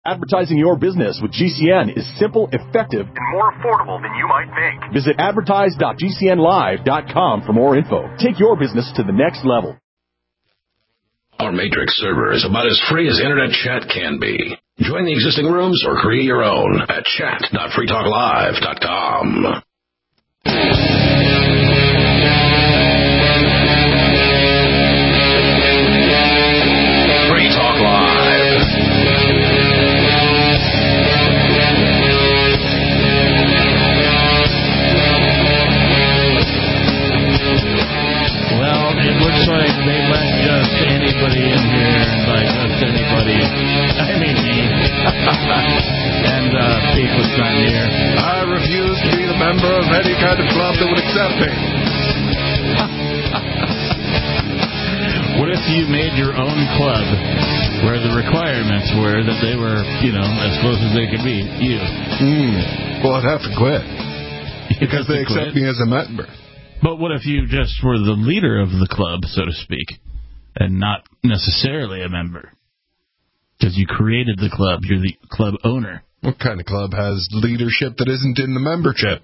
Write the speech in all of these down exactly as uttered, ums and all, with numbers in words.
Advertising your business with G C N is simple, effective, and more affordable than you might think. Visit advertise dot g c n live dot com for more info. Take your business to the next level. Our Matrix server is about as free as internet chat can be. Join the existing rooms or create your own at chat dot free talk live dot com. Free Talk Live. Well, it looks like they let just anybody in here, and by just anybody, I mean me. And uh, Pete was not here. I refuse to be the member of any kind of club that would accept me. What if you made your own club where the requirements were that they were, you know, as close as they could be? You. Mm. Well, I'd have to quit. Because they accept me as a member. But what if you just were the leader of the club, so to speak, and not necessarily a member? Because you created the club. You're the club owner. What kind of club has leadership that isn't in the membership?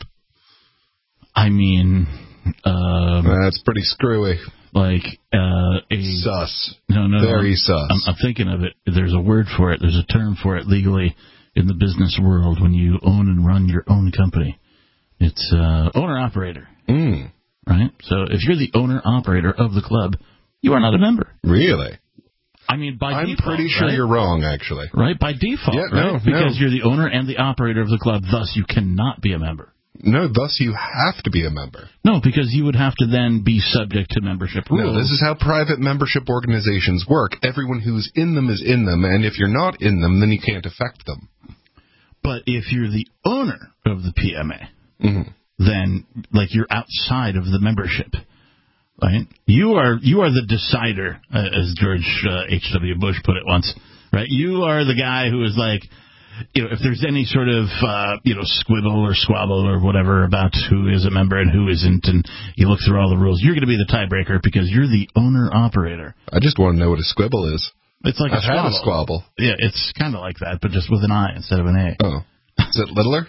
I mean... Um, That's pretty screwy. Like uh, a... Sus. No, no, Very no. sus. I'm, I'm thinking of it. There's a word for it. There's a term for it legally in the business world when you own and run your own company. It's uh, owner-operator. Mm. Right? So if you're the owner-operator of the club, you are not a member. Really? I mean, by I'm default, pretty sure right? you're wrong, actually. Right? By default, yeah, right? No, because no. you're the owner and the operator of the club, thus you cannot be a member. No, thus you have to be a member. No, because you would have to then be subject to membership rules. No, this is how private membership organizations work. Everyone who's in them is in them, and if you're not in them, then you can't affect them. But if you're the owner of the P M A, mm-hmm. then, like, you're outside of the membership. Right? You are you are the decider, uh, as George uh, H W Bush put it once. Right? You are the guy who is like, you know, if there's any sort of, uh, you know, squibble or squabble or whatever about who is a member and who isn't, and you look through all the rules, you're going to be the tiebreaker because you're the owner-operator. I just want to know what a squibble is. It's like I've a squabble. had a squabble. Yeah, it's kind of like that, but just with an I instead of an A. Oh. Is it littler?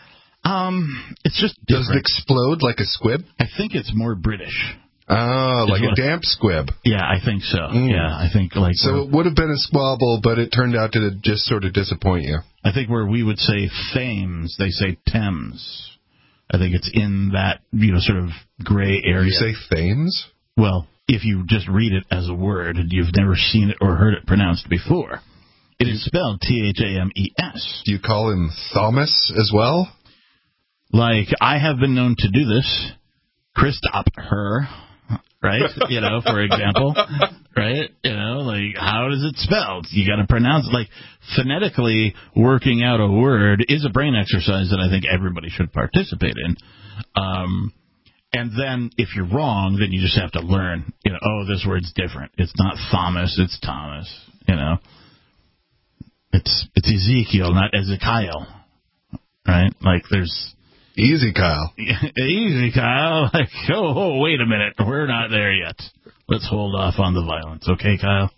um, It's just Does different. it explode like a squib? I think it's more British. Oh, like a damp squib. Yeah, I think so. Mm. Yeah, I think like... So it would have been a squabble, but it turned out to just sort of disappoint you. I think where we would say Thames, they say Thames. I think it's in that, you know, sort of gray area. You say Thames? Well, if you just read it as a word and you've never seen it or heard it pronounced before, it is spelled T H A M E S. Do you call him Thomas as well? Like, I have been known to do this. Christop her. Right? You know, for example, right? You know, like, how is it spelled? You got to pronounce it. Like, phonetically working out a word is a brain exercise that I think everybody should participate in. Um, and then if you're wrong, then you just have to learn, you know, oh, this word's different. It's not Thomas, it's Thomas, you know. It's, it's Ezekiel, not Ezekiel. Right? Like, there's... Easy, Kyle. Easy, Kyle. Like, oh, oh, wait a minute. We're not there yet. Let's hold off on the violence. Okay, Kyle?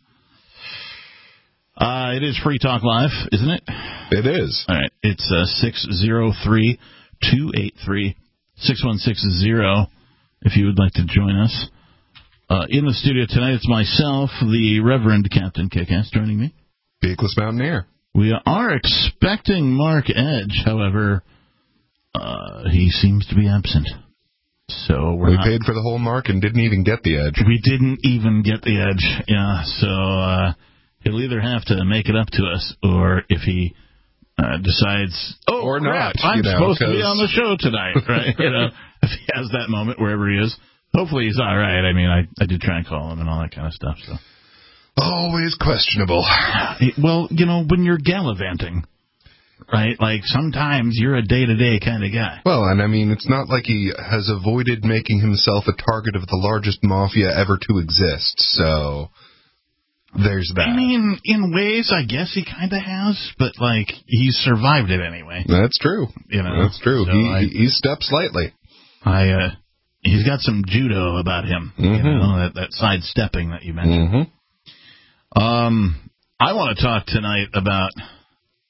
Uh, it is Free Talk Live, isn't it? It is. All right. It's uh, six oh three, two eight three, six one six zero if you would like to join us. Uh, in the studio tonight, it's myself, the Reverend Captain Kickass, joining me. Beakless Mountaineer. We are expecting Mark Edge, however... Uh, he seems to be absent. So we're we not, paid for the whole mark and didn't even get the edge. We didn't even get the edge. Yeah, so uh, he'll either have to make it up to us, or if he uh, decides, oh, or crap, not, I'm you know, supposed to be on the show tonight, right? You know, if he has that moment wherever he is, hopefully he's all right. I mean, I, I did try and call him and all that kind of stuff. So always questionable. Well, you know, when you're gallivanting. Right? Like, sometimes you're a day-to-day kind of guy. Well, and I mean, it's not like he has avoided making himself a target of the largest mafia ever to exist, so there's that. I mean, in ways, I guess he kind of has, but, like, he's survived it anyway. That's true. You know? That's true. So he, I, he steps lightly. I, uh, he's got some judo about him, mm-hmm. you know, that, that sidestepping that you mentioned. Mm-hmm. Um, I want to talk tonight about...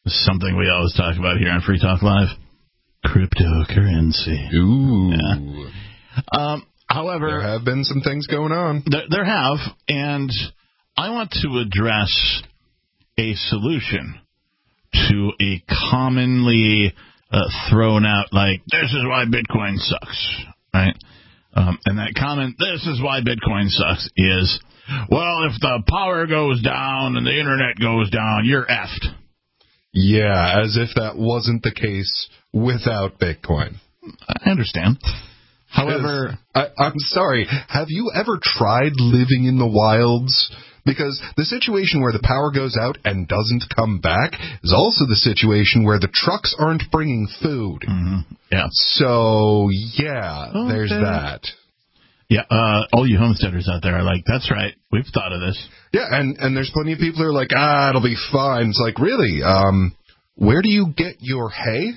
Something we always talk about here on Free Talk Live. Cryptocurrency. Ooh. Yeah. Um, however... There have been some things going on. There, there have, and I want to address a solution to a commonly uh, thrown out, like, this is why Bitcoin sucks, right? Um, and that comment, this is why Bitcoin sucks, is, well, if the power goes down and the internet goes down, you're effed. Yeah, as if that wasn't the case without Bitcoin. I understand. However... I, I'm sorry, have you ever tried living in the wilds? Because the situation where the power goes out and doesn't come back is also the situation where the trucks aren't bringing food. Mm-hmm. Yeah. So, yeah, okay. There's that. Yeah, uh, all you homesteaders out there are like, that's right, we've thought of this. Yeah, and, and there's plenty of people who are like, ah, it'll be fine. It's like, really? Um, where do you get your hay?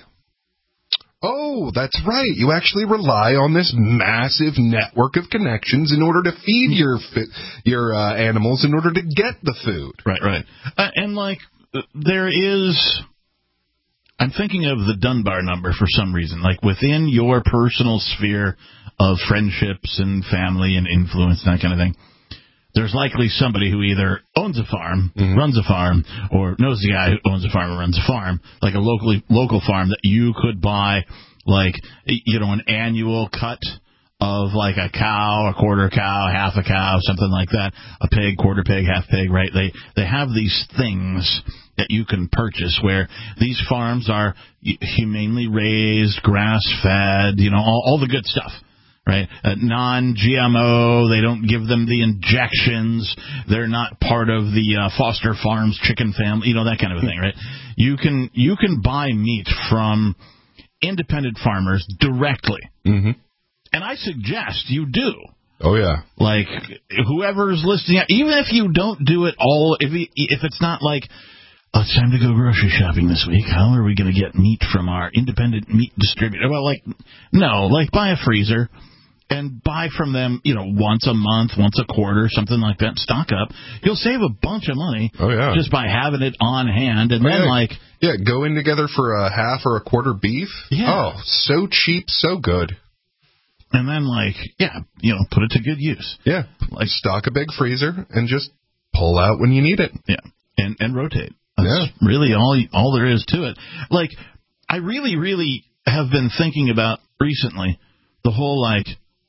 Oh, that's right. You actually rely on this massive network of connections in order to feed your your uh, animals in order to get the food. Right, right. Uh, and, like, there is... I'm thinking of the Dunbar number for some reason. Like, within your personal sphere of friendships and family and influence and that kind of thing, there's likely somebody who either owns a farm, mm-hmm. runs a farm, or knows the guy who owns a farm or runs a farm, like a locally local farm that you could buy, like, you know, an annual cut of, like, a cow, a quarter cow, half a cow, something like that, a pig, quarter pig, half pig, right? They they have these things that you can purchase where these farms are humanely raised, grass-fed, you know, all, all the good stuff. Right, uh, non-G M O. They don't give them the injections. They're not part of the uh, Foster Farms chicken family. You know, that kind of a thing, right? You can you can buy meat from independent farmers directly, mm-hmm. and I suggest you do. Oh yeah, like whoever's listening, even if you don't do it all, if you, if it's not like, oh, it's time to go grocery shopping this week. How are we going to get meat from our independent meat distributor? Well, like, no, like buy a freezer. And buy from them, you know, once a month, once a quarter, something like that. Stock up. You'll save a bunch of money oh, yeah. just by having it on hand. And oh, then, yeah. like... Yeah, go in together for a half or a quarter beef. Yeah. Oh, so cheap, so good. And then, like, yeah, you know, put it to good use. Yeah. Like, stock a big freezer and just pull out when you need it. Yeah. And and rotate. That's yeah. really all, all there is to it. Like, I really, really have been thinking about recently the whole, like...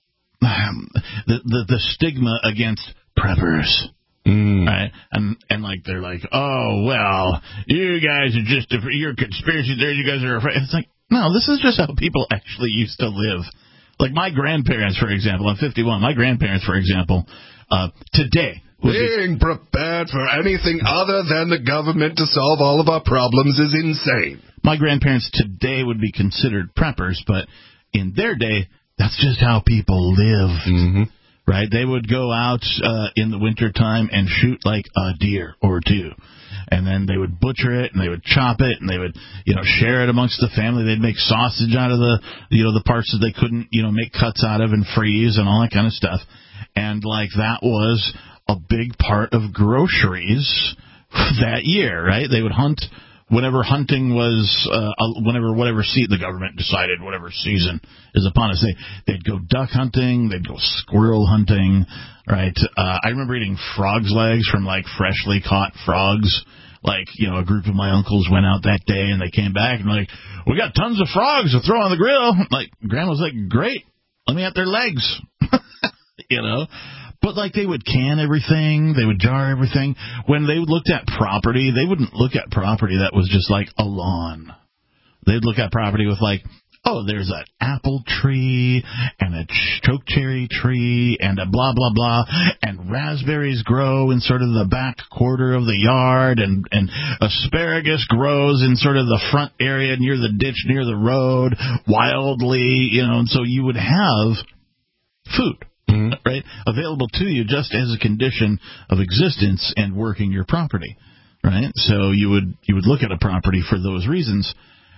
The, the the stigma against preppers, mm. right? And and like they're like, oh well, you guys are just you're conspiracy theories. You guys are afraid. It's like, no, this is just how people actually used to live. Like my grandparents, for example, I'm fifty-one. My grandparents, for example, uh, today being be, prepared for anything other than the government to solve all of our problems is insane. My grandparents today would be considered preppers, but in their day. That's just how people lived, mm-hmm. right? They would go out uh, in the wintertime and shoot like a deer or two. And then they would butcher it and they would chop it and they would, you know, share it amongst the family. They'd make sausage out of the, you know, the parts that they couldn't, you know, make cuts out of and freeze and all that kind of stuff. And, like, that was a big part of groceries that year, right? They would hunt whenever hunting was, uh, whenever whatever se- the government decided whatever season is upon us, they, they'd go duck hunting, they'd go squirrel hunting, right? Uh, I remember eating frogs' legs from, like, freshly caught frogs. Like, you know, a group of my uncles went out that day and they came back and like, we got tons of frogs to throw on the grill. Like, Grandma's like, great, let me have their legs, you know? But, like, they would can everything. They would jar everything. When they looked at property, they wouldn't look at property that was just, like, a lawn. They'd look at property with, like, oh, there's an apple tree and a chokecherry tree and a blah, blah, blah, and raspberries grow in sort of the back quarter of the yard, and, and asparagus grows in sort of the front area near the ditch, near the road, wildly, you know, and so you would have food. Mm-hmm. Right, available to you just as a condition of existence and working your property, right? So you would you would look at a property for those reasons,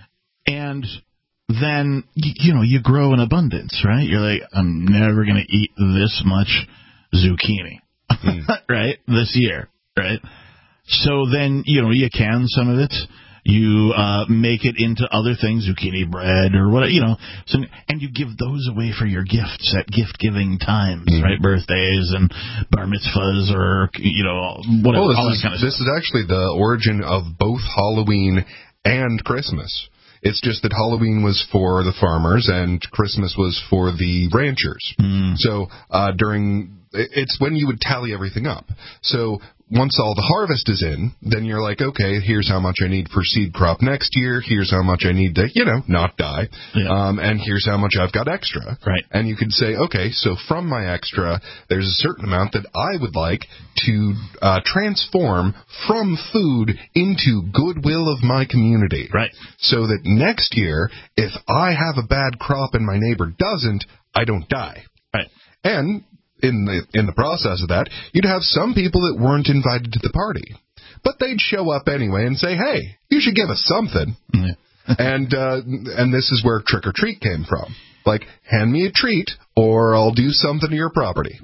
and then you know you grow in abundance, right? You're like, I'm never going to eat this much zucchini, mm. right? This year, right? So then you know you can some of it, You uh, make it into other things, zucchini bread or what, you know, so, and you give those away for your gifts at gift-giving times, mm-hmm. right? Birthdays and bar mitzvahs or, you know, whatever, oh, this all that is, kind of this stuff. is actually the origin of both Halloween and Christmas. It's just that Halloween was for the farmers and Christmas was for the ranchers. Mm. So uh, during, it's when you would tally everything up. So once all the harvest is in, then you're like, okay, here's how much I need for seed crop next year. Here's how much I need to, you know, not die. Yeah. Um, and here's how much I've got extra. Right. And you could say, okay, so from my extra, there's a certain amount that I would like to uh, transform from food into goodwill of my community. Right. So that next year, if I have a bad crop and my neighbor doesn't, I don't die. Right. And in the in the process of that, you'd have some people that weren't invited to the party, but they'd show up anyway and say, "Hey, you should give us something." Yeah. and uh, and this is where trick or treat came from. Like, hand me a treat, or I'll do something to your property.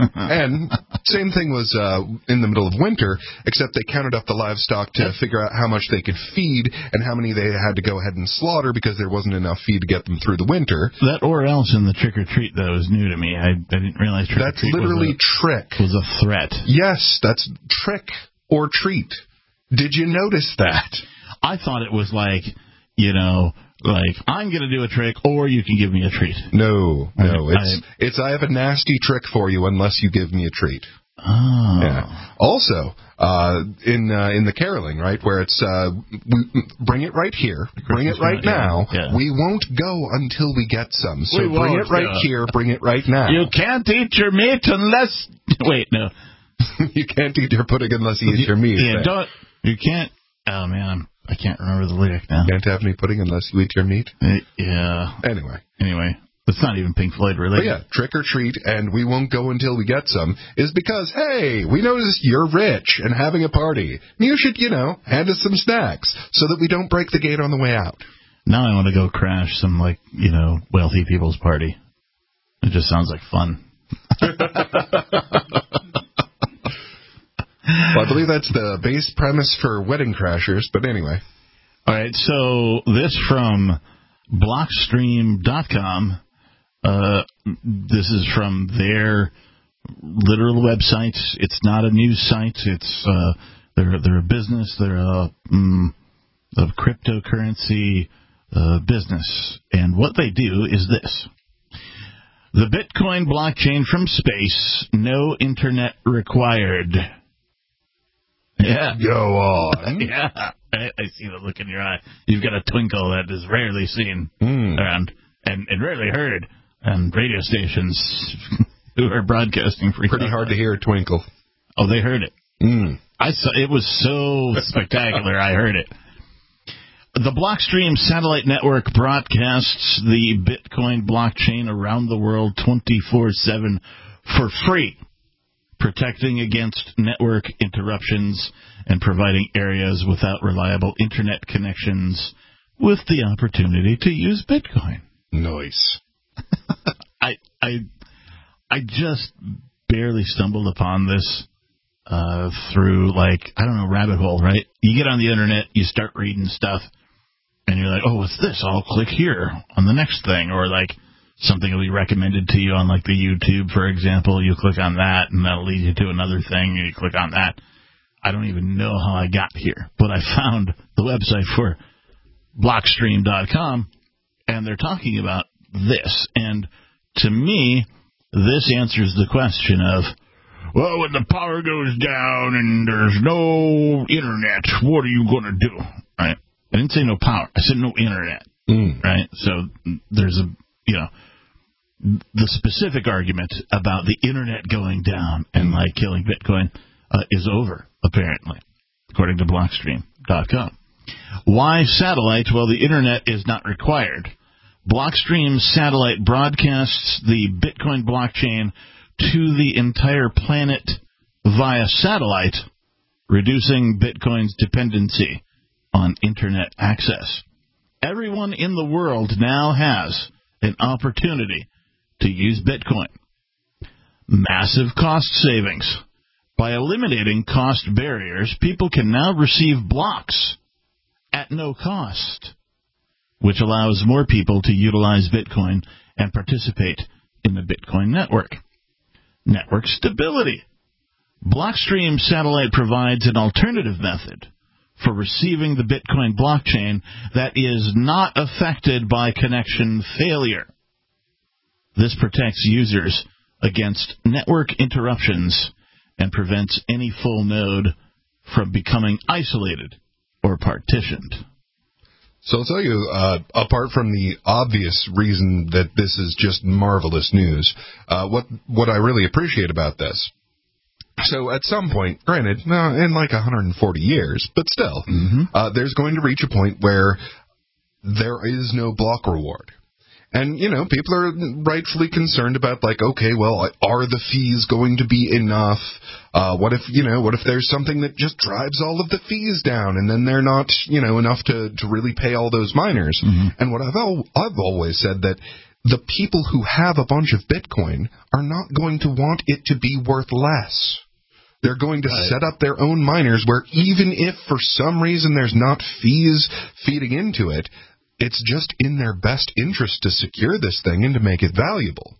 And same thing was uh, in the middle of winter, except they counted up the livestock to figure out how much they could feed and how many they had to go ahead and slaughter because there wasn't enough feed to get them through the winter. That or else in the trick or treat, though, is new to me. I, I didn't realize trick That's or treat literally was a, trick. was a threat. Yes, that's trick or treat. Did you notice that? I thought it was like, you know, like, I'm going to do a trick, or you can give me a treat. No, no. I, It's, I, it's I have a nasty trick for you unless you give me a treat. Oh. Yeah. Also, uh, in uh, in the caroling, right, where it's uh, we, bring it right here, bring it right now. Yeah. We won't go until we get some. So We bring won't, it right uh, here, bring it right now. You can't eat your meat unless... Wait, no. You can't eat your pudding unless you eat your meat. Yeah, man. don't... You can't... Oh, man, I'm, I can't remember the lyric now. Can't have any pudding unless you eat your meat. Uh, yeah. Anyway. Anyway, it's not even Pink Floyd related. But yeah, trick or treat, and we won't go until we get some, is because, hey, we notice you're rich and having a party. You should, you know, hand us some snacks so that we don't break the gate on the way out. Now I want to go crash some, like, you know, wealthy people's party. It just sounds like fun. Well, I believe that's the base premise for Wedding Crashers, but anyway. All right, so this from Blockstream dot com. Uh, this is from their literal website. It's not a news site. It's uh, they're they're a business. They're a, um, a cryptocurrency uh, business, and what they do is this: the Bitcoin blockchain from space, no internet required. Yeah. Go on. Yeah. I, I see the look in your eye. You've got a twinkle that is rarely seen mm. around and, and rarely heard on radio stations who are broadcasting free. Pretty hard to hear a twinkle. Oh, they heard it. Mm. I saw it was so spectacular. I heard it. The Blockstream satellite network broadcasts the Bitcoin blockchain around the world twenty-four seven for free, protecting against network interruptions and providing areas without reliable internet connections with the opportunity to use Bitcoin. Nice. I I I just barely stumbled upon this uh, through, like, I don't know, rabbit hole, right? You get on the internet, you start reading stuff, and you're like, oh, what's this? I'll click here on the next thing, or like something will be recommended to you on, like, the YouTube, for example. You click on that, and that'll lead you to another thing, and you click on that. I don't even know how I got here, but I found the website for Blockstream dot com, and they're talking about this. And to me, this answers the question of, well, when the power goes down and there's no internet, what are you going to do? Right? I didn't say no power. I said no internet. Mm. Right? So there's a, you know, the specific argument about the internet going down and, like, killing Bitcoin uh, is over, apparently, according to Blockstream dot com. Why satellite? Well, the internet is not required. Blockstream satellite broadcasts the Bitcoin blockchain to the entire planet via satellite, reducing Bitcoin's dependency on internet access. Everyone in the world now has an opportunity to use Bitcoin. Massive cost savings. By eliminating cost barriers, people can now receive blocks at no cost, which allows more people to utilize Bitcoin and participate in the Bitcoin network. Network stability. Blockstream Satellite provides an alternative method for receiving the Bitcoin blockchain that is not affected by connection failure. This protects users against network interruptions and prevents any full node from becoming isolated or partitioned. So I'll tell you, uh, apart from the obvious reason that this is just marvelous news, uh, what what I really appreciate about this. So at some point, granted, no, in like one hundred forty years, but still, mm-hmm. uh, there's going to reach a point where there is no block reward. And, you know, people are rightfully concerned about, like, okay, well, are the fees going to be enough? Uh, what if, you know, what if there's something that just drives all of the fees down and then they're not, you know, enough to, to really pay all those miners? Mm-hmm. And what I've, al- I've always said that the people who have a bunch of Bitcoin are not going to want it to be worth less. They're going to right. set up their own miners where even if for some reason there's not fees feeding into it, it's just in their best interest to secure this thing and to make it valuable.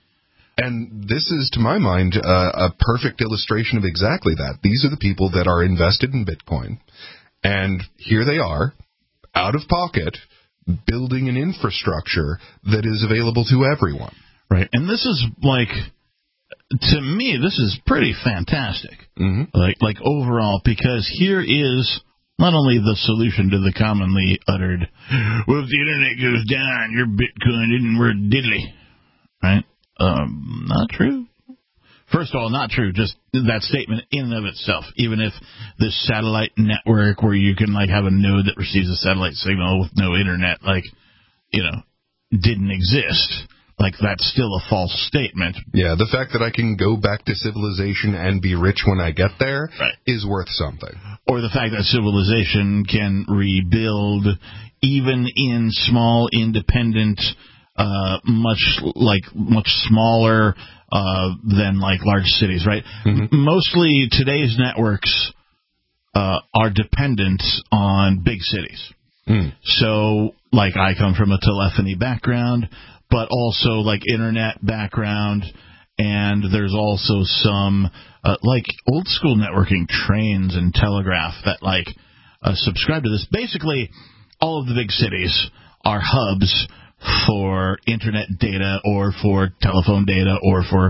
And this is, to my mind, uh, a perfect illustration of exactly that. These are the people that are invested in Bitcoin. And here they are, out of pocket, building an infrastructure that is available to everyone. Right. And this is like, to me, this is pretty fantastic. Mm-hmm. Like, like overall, because here is not only the solution to the commonly uttered, well, if the internet goes down, your Bitcoin isn't worth diddly. Right? Um, not true. First of all, not true. Just that statement in and of itself. Even if this satellite network where you can like have a node that receives a satellite signal with no internet, like, you know, didn't exist. Like, that's still a false statement. Yeah, the fact that I can go back to civilization and be rich when I get there right. is worth something. Or the fact that civilization can rebuild even in small, independent, uh, much like much smaller uh, than like large cities, right? Mm-hmm. Mostly today's networks uh, are dependent on big cities. Mm. So, like, I come from a telephony background, but also like internet background, and there's also some uh, like old school networking, trains and telegraph that like uh, subscribe to this. Basically, all of the big cities are hubs for internet data or for telephone data or for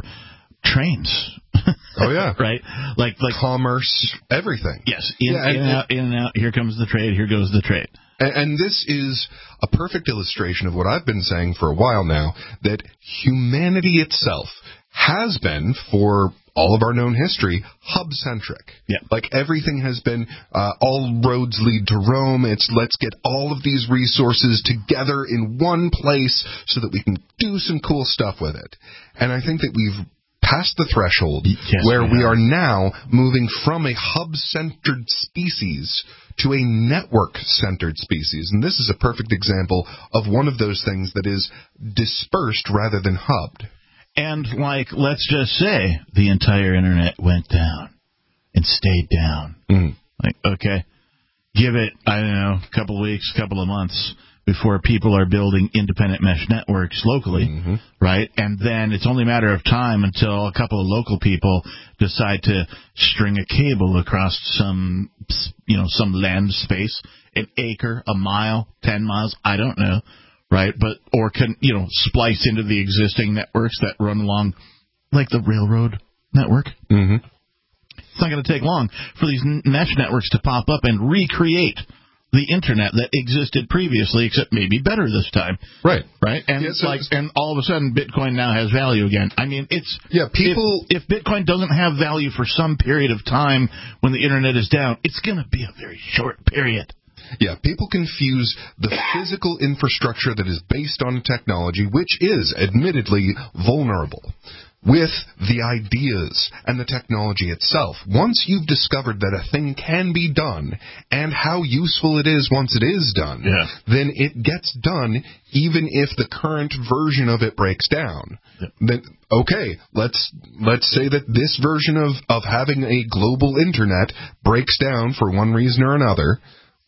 trains. Oh yeah, right. Like like commerce, everything. Yes, in, yeah, in and, and out, in and out. Here comes the trade. Here goes the trade. And this is a perfect illustration of what I've been saying for a while now, that humanity itself has been, for all of our known history, hub-centric. Yeah. Like, everything has been, uh, all roads lead to Rome. It's let's get all of these resources together in one place so that we can do some cool stuff with it. And I think that we've past the threshold yes, where we are now moving from a hub-centered species to a network-centered species. And this is a perfect example of one of those things that is dispersed rather than hubbed. And, like, let's just say the entire internet went down and stayed down. Mm. Like, okay, give it, I don't know, a couple of weeks, a couple of months before people are building independent mesh networks locally, mm-hmm. right? And then it's only a matter of time until a couple of local people decide to string a cable across some, you know, some land space, an acre, a mile, ten miles, I don't know, right? But, or can, you know, splice into the existing networks that run along, like the railroad network. Mm-hmm. It's not going to take long for these mesh networks to pop up and recreate the internet that existed previously, except maybe better this time. Right. Right? And yeah, so like and all of a sudden Bitcoin now has value again. I mean, it's yeah, people if, if Bitcoin doesn't have value for some period of time when the internet is down, it's going to be a very short period. Yeah, people confuse the physical infrastructure that is based on technology, which is admittedly vulnerable, with the ideas and the technology itself. Once you've discovered that a thing can be done and how useful it is once it is done, yeah. then it gets done even if the current version of it breaks down. Yeah. Then, okay, let's let's say that this version of, of having a global internet breaks down for one reason or another.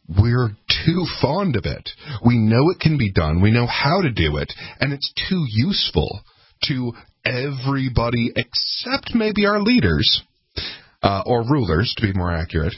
we're too fond of it. We know it can be done. We know how to do it. And it's too useful to everybody except maybe our leaders, uh, or rulers, to be more accurate.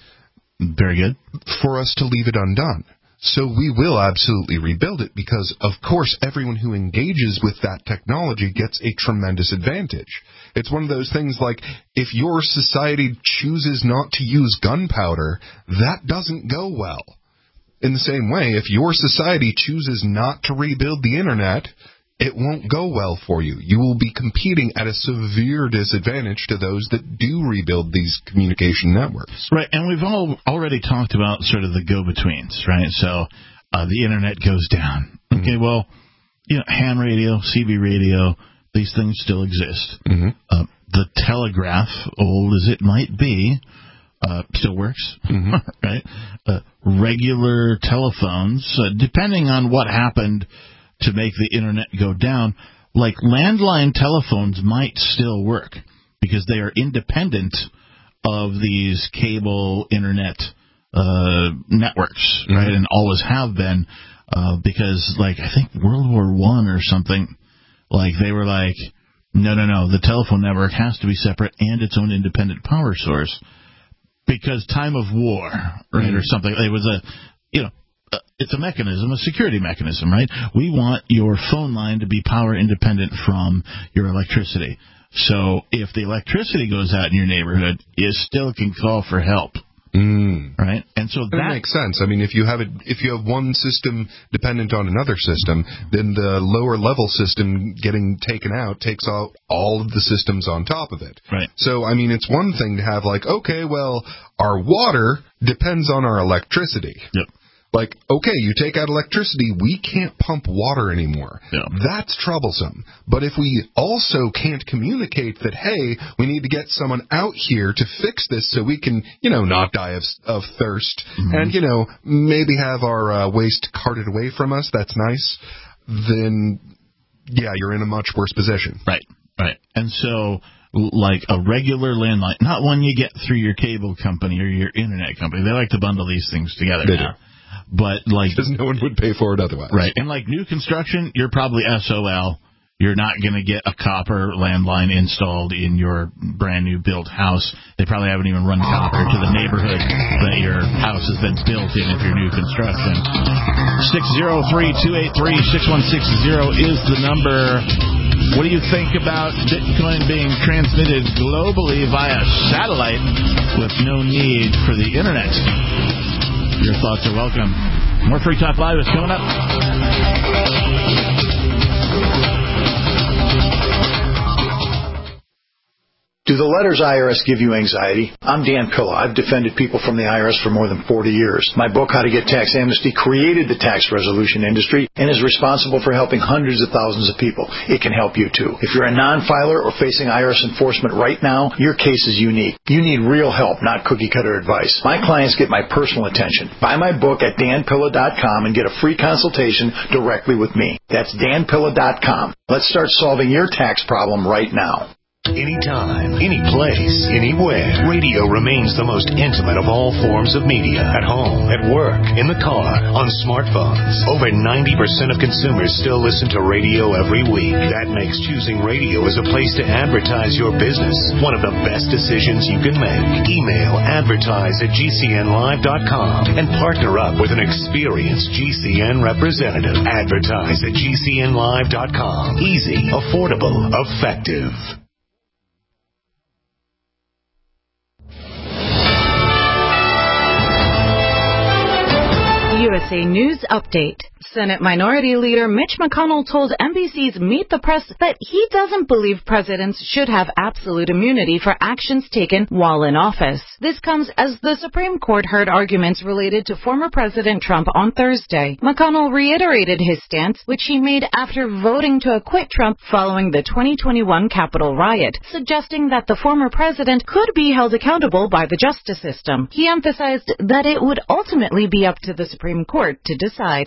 Very good. For us to leave it undone. So we will absolutely rebuild it because, of course, everyone who engages with that technology gets a tremendous advantage. It's one of those things like, if your society chooses not to use gunpowder, that doesn't go well. In the same way, if your society chooses not to rebuild the Internet, it won't go well for you. You will be competing at a severe disadvantage to those that do rebuild these communication networks. Right, and we've all already talked about sort of the go-betweens, right? So uh, the Internet goes down. Mm-hmm. Okay, well, you know, ham radio, C B radio, these things still exist. Mm-hmm. Uh, the telegraph, old as it might be, uh, still works, mm-hmm. right? Uh, regular telephones, uh, depending on what happened to make the Internet go down, like landline telephones might still work because they are independent of these cable Internet uh, networks, mm-hmm. right? And always have been uh, because, like, I think World War One or something, like they were like, no, no, no, the telephone network has to be separate and its own independent power source because time of war, right, mm-hmm. or something. It was a, you know, it's a mechanism, a security mechanism, right? We want your phone line to be power independent from your electricity. So if the electricity goes out in your neighborhood, you still can call for help, mm. right? And so that, that makes sense. I mean, if you have it, if you have one system dependent on another system, then the lower level system getting taken out takes out all of the systems on top of it. Right. So I mean, it's one thing to have like, okay, well, our water depends on our electricity. Yep. Like, okay, you take out electricity, we can't pump water anymore. Yeah. That's troublesome. But if we also can't communicate that, hey, we need to get someone out here to fix this so we can, you know, not die of, of thirst mm-hmm. and, you know, maybe have our uh, waste carted away from us, that's nice, then, yeah, you're in a much worse position. Right, right. And so, like a regular landline, not one you get through your cable company or your Internet company. They like to bundle these things together they now. Do. But like, because no one would pay for it otherwise. Right. And like new construction, you're probably S O L. You're not going to get a copper landline installed in your brand new built house. They probably haven't even run copper to the neighborhood that your house has been built in if you're new construction. six oh three, two eight three, six one six zero is the number. What do you think about Bitcoin being transmitted globally via satellite with no need for the Internet? Your thoughts are welcome. More Free Talk Live is coming up. Do the letters I R S give you anxiety? I'm Dan Pilla. I've defended people from the I R S for more than forty years. My book, How to Get Tax Amnesty, created the tax resolution industry and is responsible for helping hundreds of thousands of people. It can help you, too. If you're a non-filer or facing I R S enforcement right now, your case is unique. You need real help, not cookie-cutter advice. My clients get my personal attention. Buy my book at dan pilla dot com and get a free consultation directly with me. That's dan pilla dot com. Let's start solving your tax problem right now. Anytime, any place, anywhere, radio remains the most intimate of all forms of media. At home, at work, in the car, on smartphones. Over ninety percent of consumers still listen to radio every week. That makes choosing radio as a place to advertise your business one of the best decisions you can make. Email advertise at g c n live dot com and partner up with an experienced G C N representative. Advertise at g c n live dot com. Easy, affordable, effective. U S A News Update. Senate Minority Leader Mitch McConnell told N B C's Meet the Press that he doesn't believe presidents should have absolute immunity for actions taken while in office. This comes as the Supreme Court heard arguments related to former President Trump on Thursday. McConnell reiterated his stance, which he made after voting to acquit Trump following the twenty twenty-one Capitol riot, suggesting that the former president could be held accountable by the justice system. He emphasized that it would ultimately be up to the Supreme Court to decide. Approximately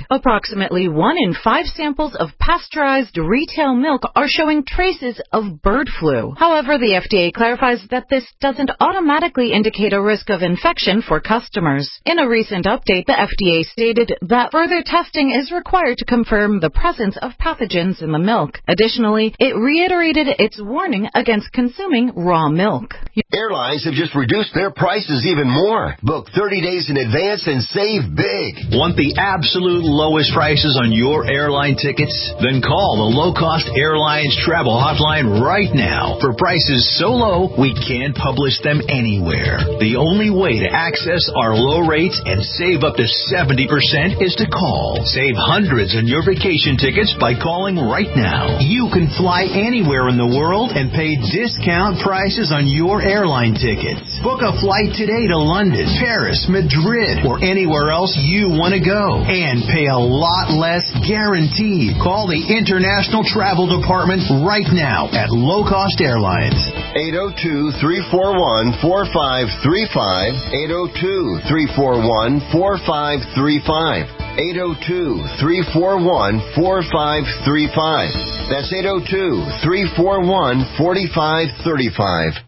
approximately one in five samples of pasteurized retail milk are showing traces of bird flu. However, the F D A clarifies that this doesn't automatically indicate a risk of infection for customers. In a recent update, the F D A stated that further testing is required to confirm the presence of pathogens in the milk. Additionally, it reiterated its warning against consuming raw milk. Airlines have just reduced their prices even more. Book thirty days in advance and save big. Want the absolute lowest prices on your airline tickets? Then call the Low Cost Airlines Travel Hotline right now. For prices so low, we can't publish them anywhere. The only way to access our low rates and save up to seventy percent is to call. Save hundreds on your vacation tickets by calling right now. You can fly anywhere in the world and pay discount prices on your airline tickets. Book a flight today to London, Paris, Madrid, or anywhere else you want to go. And pay a lot less guaranteed. Call the International Travel Department right now at Low Cost Airlines. eight oh two, three four one, four five three five. eight oh two, three four one, four five three five. eight oh two, three four one, four five three five. That's eight oh two, three four one, four five three five.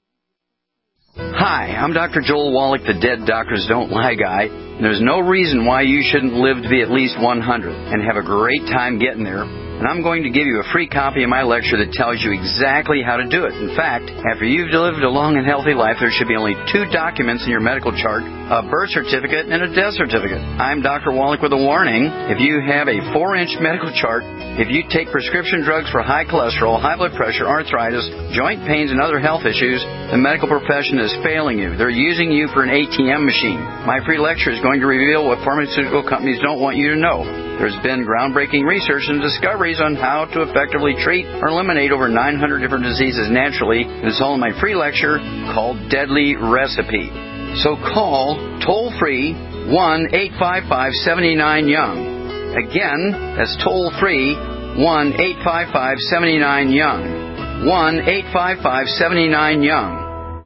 Hi, I'm Doctor Joel Wallach, the Dead Doctors Don't Lie guy. And there's no reason why you shouldn't live to be at least one hundred and have a great time getting there. And I'm going to give you a free copy of my lecture that tells you exactly how to do it. In fact, after you've lived a long and healthy life, there should be only two documents in your medical chart, a birth certificate and a death certificate. I'm Doctor Wallach with a warning. If you have a four-inch medical chart, if you take prescription drugs for high cholesterol, high blood pressure, arthritis, joint pains, and other health issues, the medical profession is failing you. They're using you for an A T M machine. My free lecture is going to reveal what pharmaceutical companies don't want you to know. There's been groundbreaking research and discoveries on how to effectively treat or eliminate over nine hundred different diseases naturally. It's all in my free lecture called Deadly Recipe. So call toll-free one eight five five, seven nine, young. Again, that's toll-free one eight five five, seven nine, young. one eight five five, seven nine, young.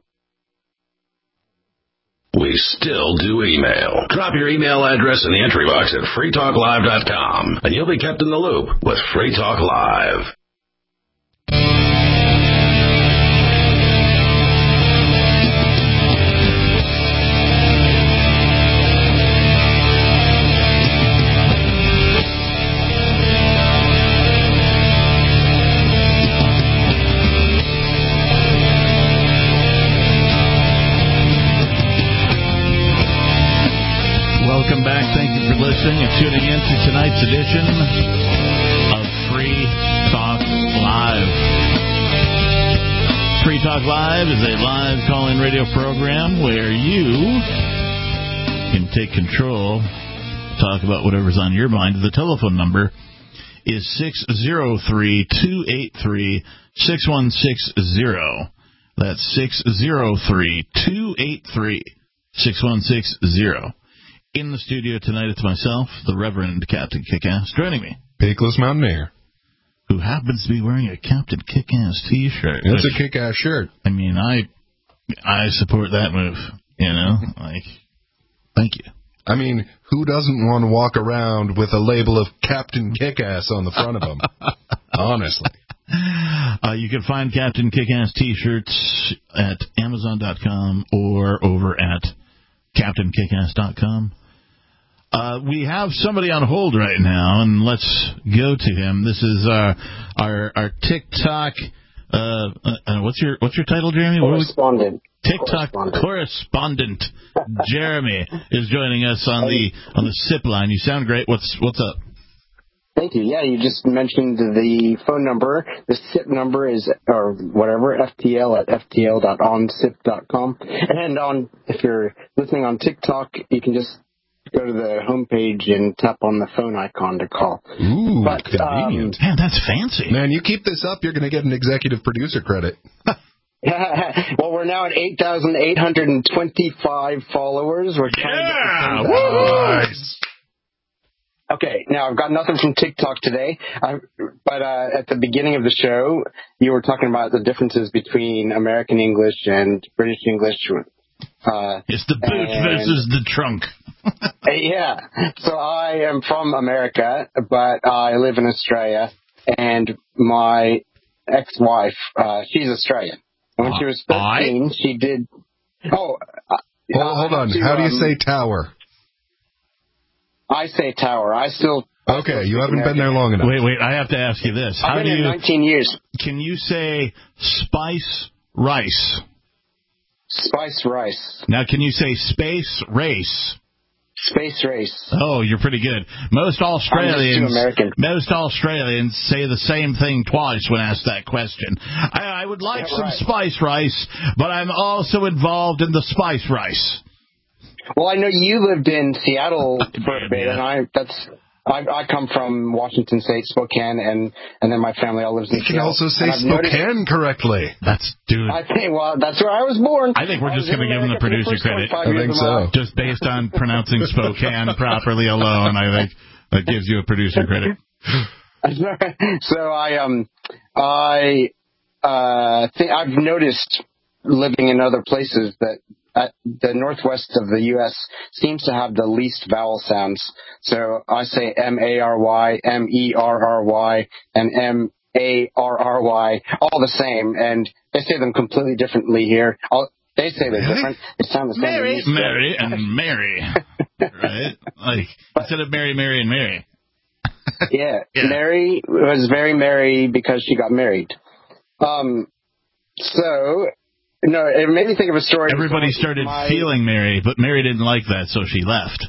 We still do email. Drop your email address in the entry box at free talk live dot com, and you'll be kept in the loop with Free Talk Live. Welcome back. Thank you for listening and tuning in to tonight's edition of Free Talk Live. Free Talk Live is a live call-in radio program where you can take control, talk about whatever's on your mind. The telephone number is six oh three, two eight three, six one six zero. That's six oh three, two eight three, six one six zero. In the studio tonight, it's myself, the Reverend Captain Kickass, joining me. Peakless Mountaineer. Who happens to be wearing a Captain Kickass t-shirt. That's which, a kick-ass shirt. I mean, I I support that move, you know? Like, thank you. I mean, who doesn't want to walk around with a label of Captain Kickass on the front of them? Honestly. Uh, you can find Captain Kickass t-shirts at amazon dot com or over at captain kickass dot com. Uh, we have somebody on hold right now, and let's go to him. This is our our, our TikTok. Uh, uh, what's your what's your title, Jeremy? Correspondent. TikTok correspondent. correspondent Jeremy is joining us on the on the SIP line. You sound great. What's what's up? Thank you. Yeah, you just mentioned the phone number. The SIP number is, or whatever, F T L at F T L dot on sip dot com. And on, if you're listening on TikTok, you can just go to the homepage and tap on the phone icon to call. Ooh, but, convenient. Um, Man, that's fancy. Man, you keep this up, you're going to get an executive producer credit. Well, we're now at eight thousand eight hundred twenty-five followers. We're trying yeah! to get to Nice. Okay, now I've got nothing from TikTok today, I, but uh, at the beginning of the show, you were talking about the differences between American English and British English Uh, it's the boot and, versus the trunk. Yeah. So I am from America, but I live in Australia, and my ex-wife, uh, she's Australian. And when uh, she was thirteen, I? she did... Oh, uh, hold, hold on. To, How do you um, say tower? I say tower. I still... Okay, you haven't American. been there long enough. Wait, wait, I have to ask you this. I've How been do here you, nineteen years. Can you say spice rice? Spice rice. Now, can you say space race? Space race. Oh, you're pretty good. Most Australians, most Australians say the same thing twice when asked that question. I, I would like yeah, some right. spice rice, but I'm also involved in the spice rice. Well, I know you lived in Seattle for a bit, yeah. and I that's I, I come from Washington State, Spokane, and and then my family all lives in you Seattle. You can also say Spokane noticed, correctly. That's dude. I think well, that's where I was born. I think we're just going to give him the producer credit. I think so. Just based on pronouncing Spokane properly alone, I think that gives you a producer credit. So I um I uh think I've noticed living in other places that. Uh, the northwest of the U S seems to have the least vowel sounds. So I say M A R Y, M E R R Y, and M A R R Y, all the same. And they say them completely differently here. I'll, they say they're really? different. They sound the same. Mary, Mary, and Mary. Right? Like, but, instead of Mary, Mary, and Mary. yeah, yeah. Mary was very merry because she got married. Um, so... No, it made me think of a story. Everybody started my... feeling Mary, but Mary didn't like that, so she left.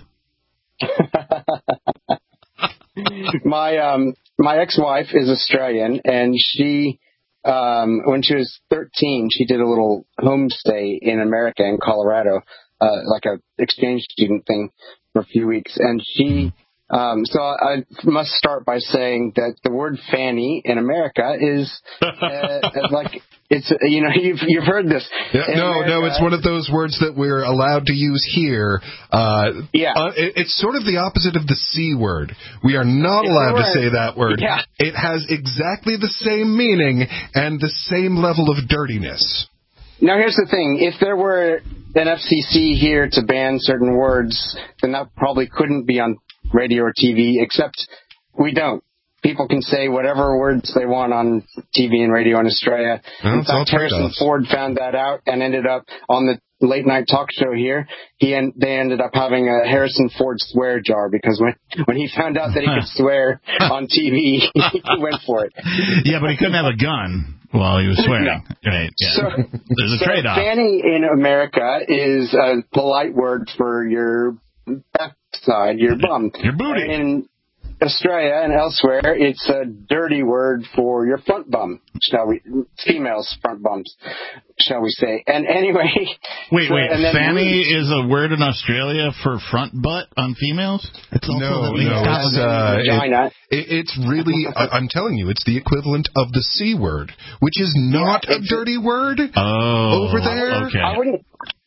my um, my ex-wife is Australian, and she, um, when she was thirteen, she did a little homestay in America, in Colorado, uh, like a exchange student thing for a few weeks. And she, um, so I must start by saying that the word fanny in America is uh, like... It's you know you've you've heard this. Yeah, no, America, no, it's one of those words that we're allowed to use here. Uh, yeah, uh, it, it's sort of the opposite of the C word. We are not if allowed to say that word. Yeah. It has exactly the same meaning and the same level of dirtiness. Now here's the thing: if there were an F C C here to ban certain words, then that probably couldn't be on radio or T V. Except we don't. People can say whatever words they want on T V and radio in Australia. Well, in fact, Harrison Ford found that out and ended up on the late night talk show here. He en- they ended up having a Harrison Ford swear jar because when when he found out that he could swear on T V, he went for it. Yeah, but he couldn't have a gun while he was swearing. No. Right? Yeah. So, there's a so trade-off. Fanny in America is a polite word for your backside, your bum, your booty. And Australia and elsewhere, it's a dirty word for your front bum, shall we? Females' front bums, shall we say? And anyway, wait, so, wait. And Fanny is a word in Australia for front butt on females. It's also no, the no, it's, uh, vagina. It, it's really. I'm telling you, it's the equivalent of the C word, which is not yeah, a dirty a, word oh, over there. Okay. I wouldn't.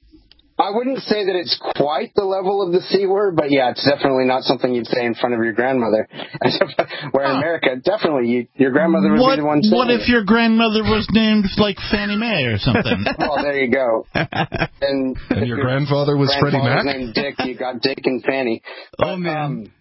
I wouldn't say that it's quite the level of the C word, but yeah, it's definitely not something you'd say in front of your grandmother. Where in America, definitely, you, your grandmother would what, be the one saying What if it. your grandmother was named, like, Fannie Mae or something? Oh, there you go. And, and your grandfather was Freddie Mac? Named Dick, you got Dick and Fanny. But, oh, man. Um,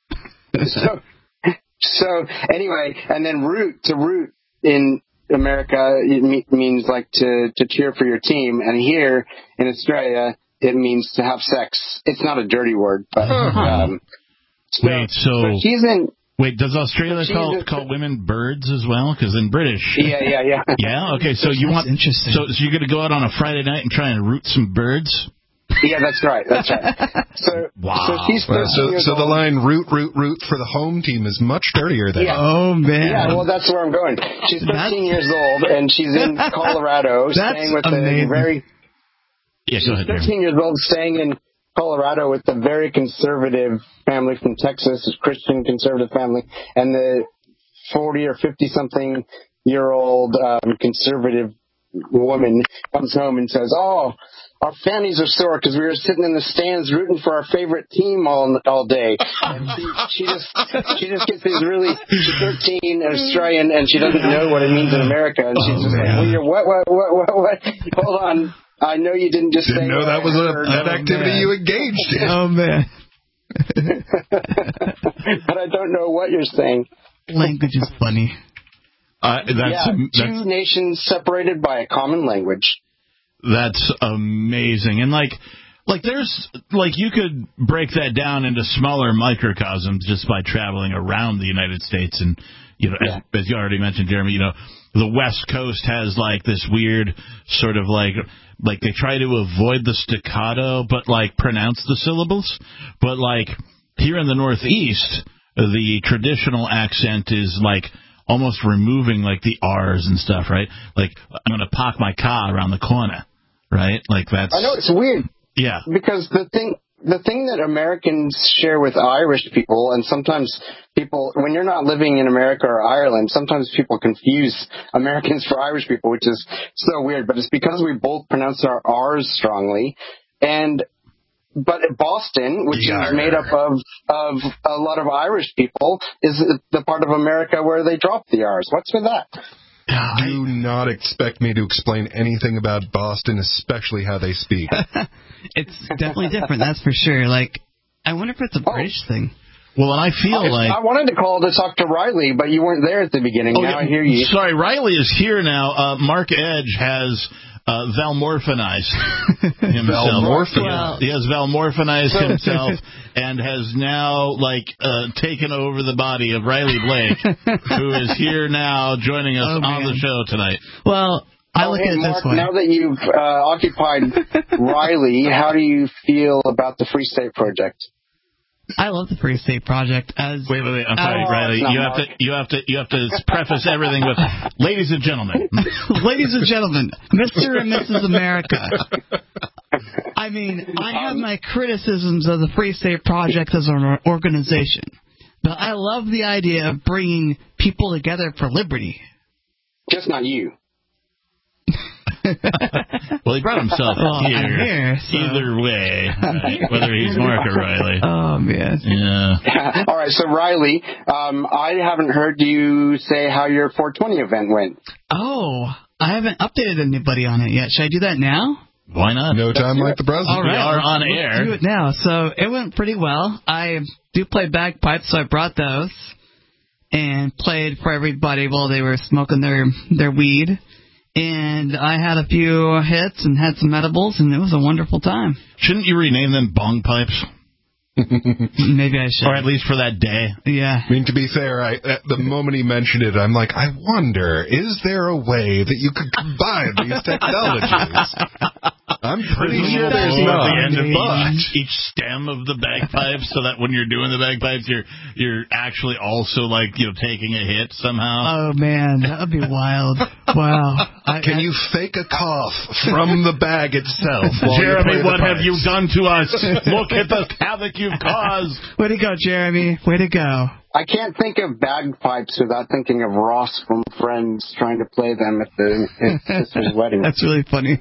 so, so, anyway, and then root, to root in America, it me- means like to, to cheer for your team, and here in Australia, it means to have sex. It's not a dirty word, but uh-huh. um, so, wait, so, so she's in. Wait, does Australia call a, call women birds as well? Because in British, yeah, yeah, yeah, yeah. Okay, so you want interesting. So, so you're going to go out on a Friday night and try and root some birds? Yeah, that's right. That's right. So, wow. So she's well, so, years so old. the line "root, root, root" for the home team is much dirtier than. Yeah. Oh man. Yeah, well, that's where I'm going. She's thirteen that's... years old, and she's in Colorado, staying with amazing. a very. Yeah, she's go ahead. thirteen years old, staying in Colorado with a very conservative family from Texas, a Christian conservative family, and the forty or fifty something year old um, conservative woman comes home and says, "Oh, our fannies are sore because we were sitting in the stands rooting for our favorite team all all day." And she, she just she just gets these really. She's thirteen, Australian, and she doesn't know what it means in America. And she's oh, just man. like, well, you're what, what, what, what, what? Hold on. I know you didn't just Didn't say know that was a, that Oh, activity man. you engaged in. Oh, man. but I don't know what you're saying. Language is funny. Uh, that's, yeah, that's two nations separated by a common language. That's amazing. And like, like there's like you could break that down into smaller microcosms just by traveling around the United States. And you know, Yeah. as, as you already mentioned, Jeremy, you know, the West Coast has like this weird sort of like like they try to avoid the staccato, but like pronounce the syllables. But like here in the Northeast, the traditional accent is like almost removing like the R's and stuff, right? Like I'm gonna park my car around the corner, right? Like that's. I know it's weird. Yeah. Because the thing, the thing that Americans share with Irish people, and sometimes people, when you're not living in America or Ireland, sometimes people confuse Americans for Irish people, which is so weird. But it's because we both pronounce our R's strongly, and. But Boston, which Yeah. is made up of of a lot of Irish people, is the part of America where they drop the R's. What's with that? Do not expect me to explain anything about Boston, especially how they speak. It's definitely different, that's for sure. Like, I wonder if it's a British Oh. thing. Well, and I feel I, like I wanted to call to talk to Riley, but you weren't there at the beginning. Oh, now yeah. I hear you. Sorry, Riley is here now. Uh, Mark Edge has uh, Valmorphinized himself. Valmorphinized. Well- He has Valmorphinized himself and has now like uh, taken over the body of Riley Blake, who is here now joining us Oh, on the man. show tonight. Well, I Oh, look hey, at it Mark, this way. now that you've uh, occupied Riley, how do you feel about the Free State Project? I love the Free State Project. As Wait, wait, wait. I'm sorry, Oh, Riley. it's not You have to, Mark. you have to, you have to preface everything with, ladies and gentlemen. Ladies and gentlemen, Mister and Missus America. I mean, I have my criticisms of the Free State Project as an organization, but I love the idea of bringing people together for liberty. Just not you. Well, he brought himself Well, here. I'm here, so- Either way, right? Whether he's Mark or Riley. Oh, man. Yeah. All right, so Riley, um, I haven't heard you say how your four twenty event went. Oh, I haven't updated anybody on it yet. Should I do that now? Why not? No time like the present. All right, We are let's- on let's air. do it now. So it went pretty well. I do play bagpipes, so I brought those and played for everybody while they were smoking their their weed. And I had a few hits and had some edibles, and it was a wonderful time. Shouldn't you rename them bong pipes? Maybe I should. Or at least for that day. Yeah. I mean, to be fair, I, at the moment he mentioned it, I'm like, I wonder, is there a way that you could combine these technologies? I'm pretty sure there's At not. the end of But each, each stem of the bagpipes, so that when you're doing the bagpipes, you're you're actually also like you know taking a hit somehow. Oh, man, that would be wild. Wow. I, can you fake a cough from the bag itself? while you play Jeremy, the what have pipes? you done to us? Look at the havoc you've caused. Way to go, Jeremy. Way to go. I can't think of bagpipes without thinking of Ross from Friends trying to play them at the his sister's wedding. That's really funny.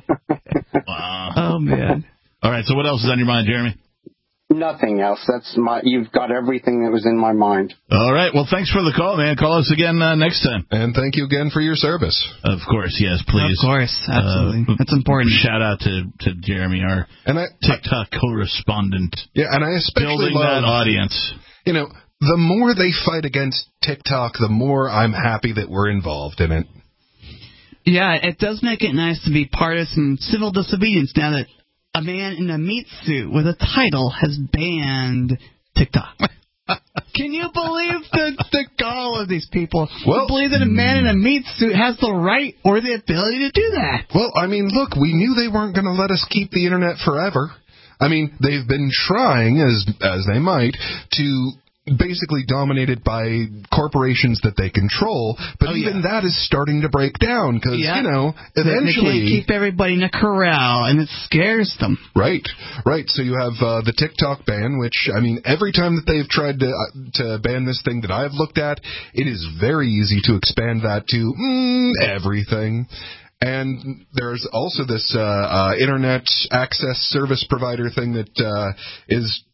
Wow. Oh, man. All right, so what else is on your mind, Jeremy? Nothing else. That's my. You've got everything that was in my mind. All right, well, thanks for the call, man. Call us again uh, next time. And thank you again for your service. Of course, yes, please. Of course, absolutely. Uh, That's important. Shout out to, to Jeremy, our And I, TikTok correspondent. yeah, and I especially Building love, that audience. you know, the more they fight against TikTok, the more I'm happy that we're involved in it. Yeah, it does make it nice to be part of some civil disobedience now that a man in a meat suit with a title has banned TikTok. Can you believe the, the gall of these people Well- who believe that a man in a meat suit has the right or the ability to do that? Well, I mean, look, we knew they weren't going to let us keep the internet forever. I mean, they've been trying, as as they might, to basically dominate it by corporations that they control, but Oh, even yeah. that is starting to break down because, Yeah. you know, They- they can't eventually... keep everybody in a corral, and it scares them. Right, right. So you have uh, the TikTok ban, which, I mean, every time that they've tried to uh, to ban this thing that I've looked at, it is very easy to expand that to mm, everything. And there's also this uh, uh, internet access service provider thing that uh, is